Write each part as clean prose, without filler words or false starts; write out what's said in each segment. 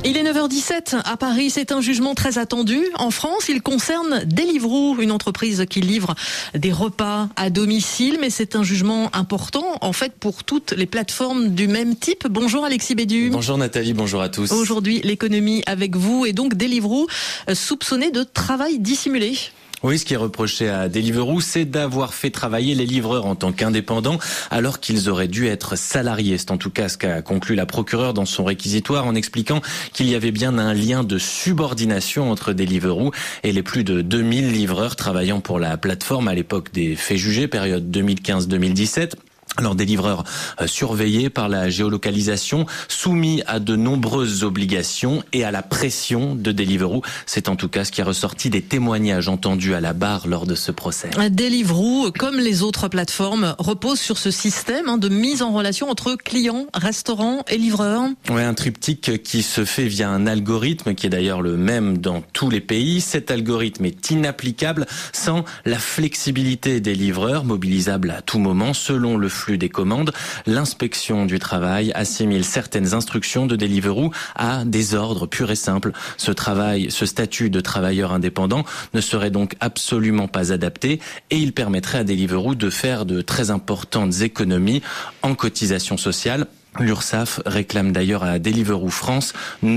Il est 9h17 à Paris. C'est un jugement très attendu. En France, il concerne Deliveroo, une entreprise qui livre des repas à domicile. Mais c'est un jugement important, en fait, pour toutes les plateformes du même type. Bonjour Alexis Bédu. Bonjour Nathalie, bonjour à tous. Aujourd'hui, l'économie avec vous et donc Deliveroo soupçonné de travail dissimulé. Oui, ce qui est reproché à Deliveroo, c'est d'avoir fait travailler les livreurs en tant qu'indépendants alors qu'ils auraient dû être salariés. C'est en tout cas ce qu'a conclu la procureure dans son réquisitoire en expliquant qu'il y avait bien un lien de subordination entre Deliveroo et les plus de 2000 livreurs travaillant pour la plateforme à l'époque des faits jugés, période 2015-2017. Alors des livreurs surveillés par la géolocalisation, soumis à de nombreuses obligations et à la pression de Deliveroo. C'est en tout cas ce qui est ressorti des témoignages entendus à la barre lors de ce procès. Deliveroo, comme les autres plateformes, repose sur ce système de mise en relation entre clients, restaurants et livreurs. Ouais, un triptyque qui se fait via un algorithme qui est d'ailleurs le même dans tous les pays. Cet algorithme est inapplicable sans la flexibilité des livreurs, mobilisables à tout moment selon le flux des commandes. L'inspection du travail assimile certaines instructions de Deliveroo à des ordres purs et simples. Ce statut de travailleur indépendant ne serait donc absolument pas adapté et il permettrait à Deliveroo de faire de très importantes économies en cotisations sociales. L'URSSAF réclame d'ailleurs à Deliveroo France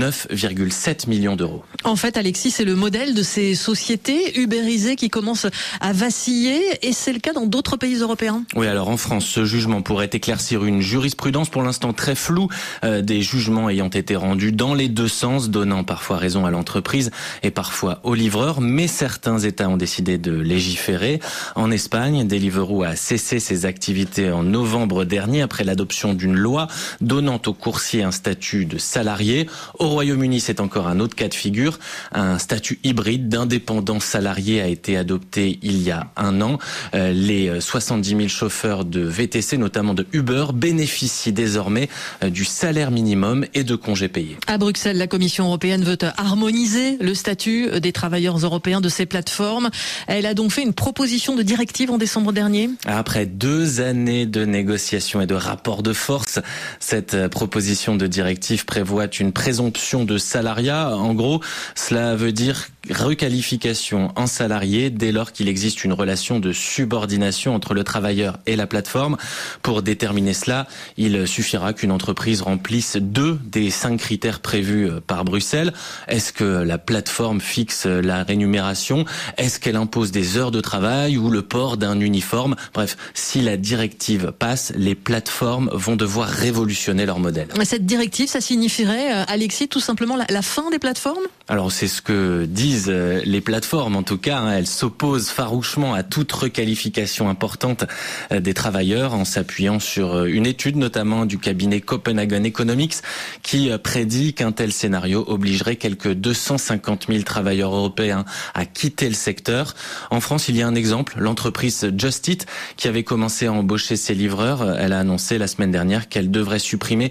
9,7 millions d'euros. En fait, Alexis, c'est le modèle de ces sociétés ubérisées qui commencent à vaciller et c'est le cas dans d'autres pays européens. Oui, alors en France, ce jugement pourrait éclaircir une jurisprudence pour l'instant très floue, des jugements ayant été rendus dans les deux sens, donnant parfois raison à l'entreprise et parfois aux livreurs, mais certains États ont décidé de légiférer. En Espagne, Deliveroo a cessé ses activités en novembre dernier après l'adoption d'une loi donnant aux coursiers un statut de salarié. Au Royaume-Uni, c'est encore un autre cas de figure. Un statut hybride d'indépendant salarié a été adopté il y a un an. Les 70 000 chauffeurs de VTC, notamment de Uber, bénéficient désormais du salaire minimum et de congés payés. À Bruxelles, la Commission européenne veut harmoniser le statut des travailleurs européens de ces plateformes. Elle a donc fait une proposition de directive en décembre dernier. Après 2 années de négociations et de rapports de force, cette proposition de directive prévoit une présomption de salariat. En gros, cela veut dire requalification en salarié dès lors qu'il existe une relation de subordination entre le travailleur et la plateforme. Pour déterminer cela, il suffira qu'une entreprise remplisse 2 des 5 critères prévus par Bruxelles. Est-ce que la plateforme fixe la rémunération? Est-ce qu'elle impose des heures de travail ou le port d'un uniforme? Bref, si la directive passe, les plateformes vont devoir révolutionner leur modèle. Cette directive, ça signifierait, Alexis, tout simplement la fin des plateformes? Alors c'est ce que disent les plateformes en tout cas. Elles s'opposent farouchement à toute requalification importante des travailleurs en s'appuyant sur une étude notamment du cabinet Copenhagen Economics qui prédit qu'un tel scénario obligerait quelques 250 000 travailleurs européens à quitter le secteur. En France, il y a un exemple, l'entreprise Just Eat qui avait commencé à embaucher ses livreurs. Elle a annoncé la semaine dernière qu'elle devrait supprimer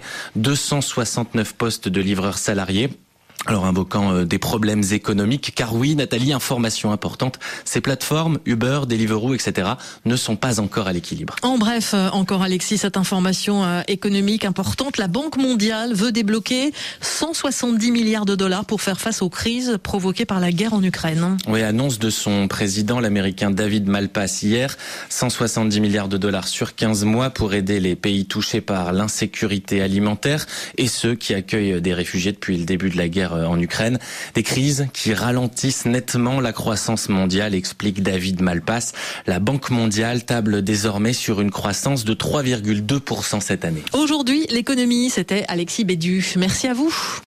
269 postes de livreurs salariés. Alors invoquant des problèmes économiques, car oui, Nathalie, information importante, ces plateformes, Uber, Deliveroo, etc., ne sont pas encore à l'équilibre. En bref, encore Alexis, cette information économique importante, la Banque mondiale veut débloquer 170 milliards de dollars pour faire face aux crises provoquées par la guerre en Ukraine. Oui, annonce de son président, l'américain David Malpass hier, 170 milliards de dollars sur 15 mois pour aider les pays touchés par l'insécurité alimentaire et ceux qui accueillent des réfugiés depuis le début de la guerre en Ukraine. Des crises qui ralentissent nettement la croissance mondiale, explique David Malpass. La Banque mondiale table désormais sur une croissance de 3,2% cette année. Aujourd'hui, l'économie, c'était Alexis Bédu. Merci à vous.